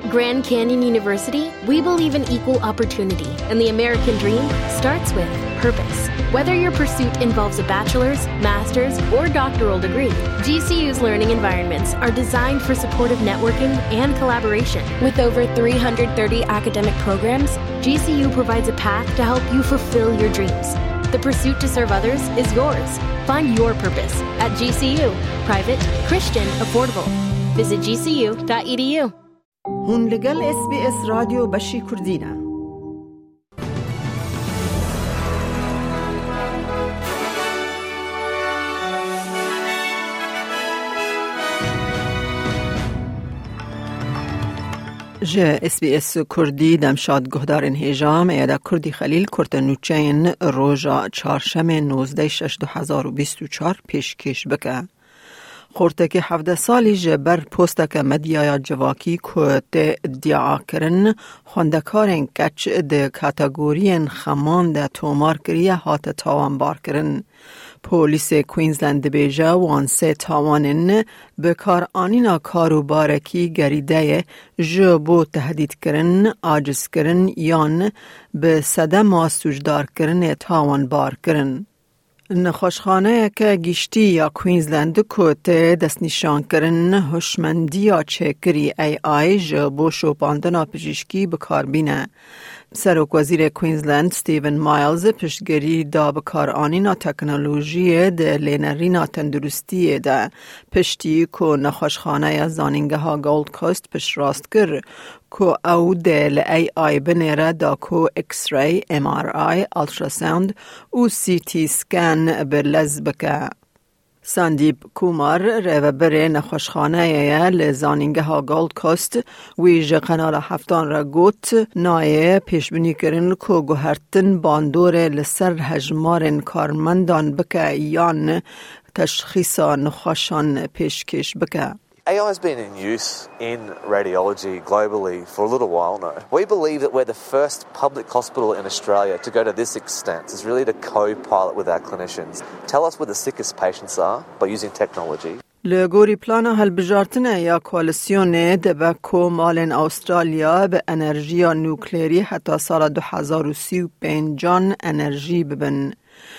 At Grand Canyon University, we believe in equal opportunity, and the American dream starts with purpose. Whether your pursuit involves a bachelor's, master's, or doctoral degree, GCU's learning environments are designed for supportive networking and collaboration. With over 330 academic programs, GCU provides a path to help you fulfill your dreams. The pursuit to serve others is yours. Find your purpose at GCU. Private, Christian, affordable. Visit gcu.edu. هون لگل SBS رادیو بشی کردینه. جه SBS کردی دمشاد گهدارن هیجام ایده کردی خلیل کرتنوچین روژا چهارشنبه 19/6/2024 پیشکش بکه. خورته که 17 سالی جبر پوسته که مدیای جواکی که ادعا کرن خوندکارن کچ ده کاتگورین خمان ده تومار کریه هات تاوان بار کرن. پولیس کوینزلند بیجه وانسه تاوانن بکار آنینا کارو بارکی گریده جبو تهدید کرن، آجز کرن یان به صدم سوجدار کرن تاوان بار کرن. نخوشخانه که گیشتی یا کوینزلند کوته دست نشان کرن هوشمندی یا چکری AI جبو شوپاندنا پزشکی بکار بینه. سروک وزیر کوینزلند ستیون مایلز پشتگیری دا بکار آنینا تکنولوژی ده لینرینا تندرستی ده پشتی که نخوشخانه زانینگه ها گولد کوست پشت راست کر که او ده لAI بنیره دا که X-ray، MRI، ultrasound و CT سکن برلز بکه. ساندیپ کومار رهبر نخوشخانه لزانینگه ها گولد کوست ویژه قنال هفتان را گوت نایه پیشبینی کرن که گوهرتن باندور لسر هجمارن کارمندان بکه یان تشخیص نخوشان پیشکش بکه. AI has been in use in radiology globally for a little while now. We believe that we're the first public hospital in Australia to go to this extent, is really to co-pilot with our clinicians. Tell us where the sickest patients are by using technology. لگوری پلانا هلبجارتنه یا کوالسیون دبا کو مالن استرالیا به انرژی نوکلیری حتی سال 2035 انرژی ببن.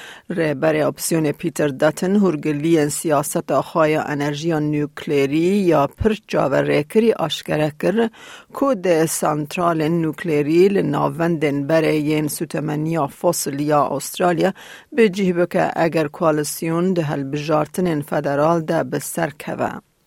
رهبر اپسیون پیتر داتن هرگلی سیاست آخای انرژی نوکلیری یا پر جاوریکری آشکره کر که ده سانترال نوکلیری لناوندن برای ین سوتمنیا فوسیلیا استرالیا به جیبه که اگر کوالسیون ده هلبجارتن فدرال ده بسر کوه.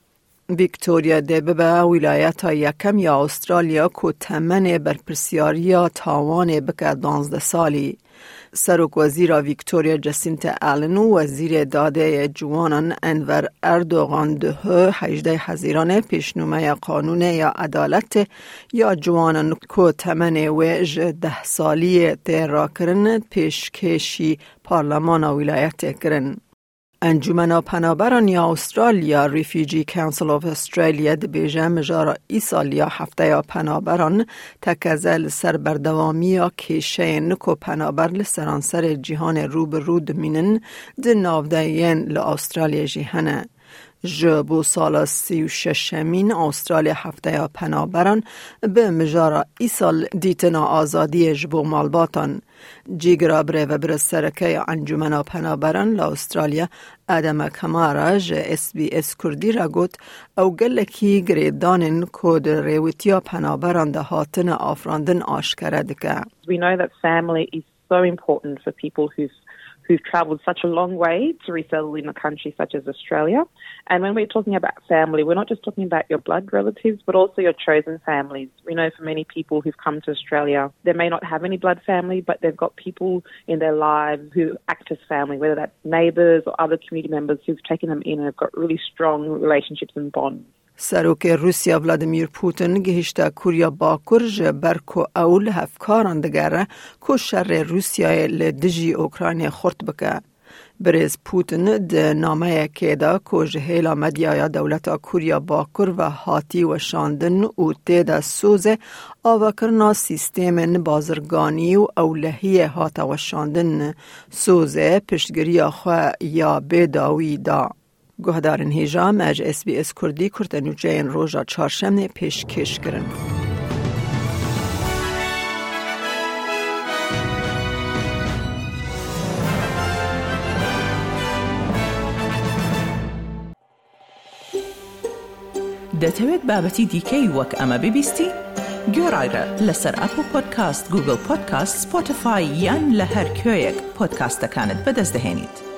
ویکتوریا دببه ولایت یکم یا استرالیا که تمن برپرسیاریا تاوان بکه 12 سالی. سروک وزیر ویکتوریا جسینتا آلن و وزیر داده جوانان انور اردوغان ده 18 حزیران پیشنمه قانون یا عدالت یا جوانان که تمن ویج 10 سالی تیرا کرن پیشکشی پارلمان ولایت کرن. انجمن پناهبران یا استرالیا ریفیجی کانسل آف استرالیا دبیجه مجارا ایسالیا هفته یا پناهبران تکزل سر بردوامی یا کشه نکو پناهبر لسرانسر جهان رو به رو دمینن ده نافدهین لأسترالیا جهانه. جبو سال 36 استرالیا هفته یا پناهبران به مجارا ایسال دیتنا آزادی جبو مالباتان. جیگرا بره و بره سرکه انجمن پناهبران لأسترالیا آدم کمارا SBS کردی را گوت او گلکی گریدانن کود ریویتیا پناهبران ده هاتن آفراندن آشکره دکه. We know that family is so important for people who've travelled such a long way to resettle in a country such as Australia. And when we're talking about family, we're not just talking about your blood relatives, but also your chosen families. We know for many people who've come to Australia, they may not have any blood family, but they've got people in their lives who act as family, whether that's neighbours or other community members who've taken them in and have got really strong relationships and bonds. سروک روسیا ولادیمیر پوتین گهشته کوریا باکرج برکو اول هفکاران دگره که شر روسیا لدجی اوکراین خورد بکه. بریز پوتین ده نامه که دا که جهیلا مدیای دولت کوریا باکر و هاتی و شاندن و تیدا سوز آوکرنا سیستم بازرگانی و اولهی هاتا و شاندن سوز پشتگیری خواه یا بداوی دا. گهدارن هیجام از SBS کردی کرتنوچین روژا چهارشنبه پیشکش کرن. دەتەوێت بابەتی دیکەی وەک ئەمە ببیستی؟ گۆڕایرە لەسەر ئەپل پۆدکاست، گوگل پۆدکاست، سپۆتیفای یان لە هەر کوێیەک پۆدکاستەکانت بەدەست دەهێنیت.